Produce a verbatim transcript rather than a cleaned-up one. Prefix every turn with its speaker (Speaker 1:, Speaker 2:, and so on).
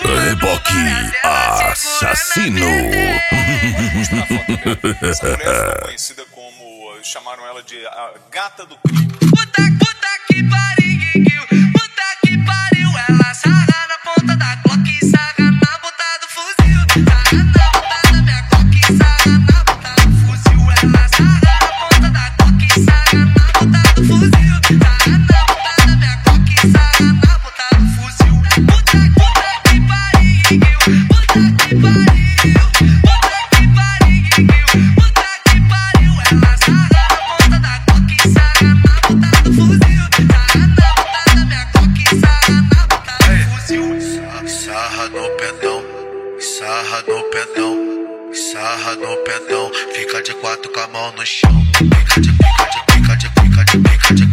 Speaker 1: Reboque assassino.
Speaker 2: Essa mulher foi conhecida como, chamaram ela de a gata do crime.
Speaker 3: Puta, puta que pariu, puta que pariu. Ela sarra na ponta da Glock e sarra na ponta do fuzil. Sarra na ponta da minha Glock e sarra na ponta do fuzil. Ela sarra na ponta da Glock e sarra na ponta do fuzil. Sarra na ponta da minha Glock e sarra na ponta do fuzil. Puta, puta que pariu, puta que pariu, puta que pariu, puta que pariu. Ela sarra na ponta da Glock e sarra na ponta do fuzil. Sarra na ponta da minha Glock e sarra na ponta do fuzil.
Speaker 4: Sarra no pedão, sarra no pedão, sarra no pedão. Fica de quatro com a mão no chão. Fica de, fica de, fica de, fica de, fica de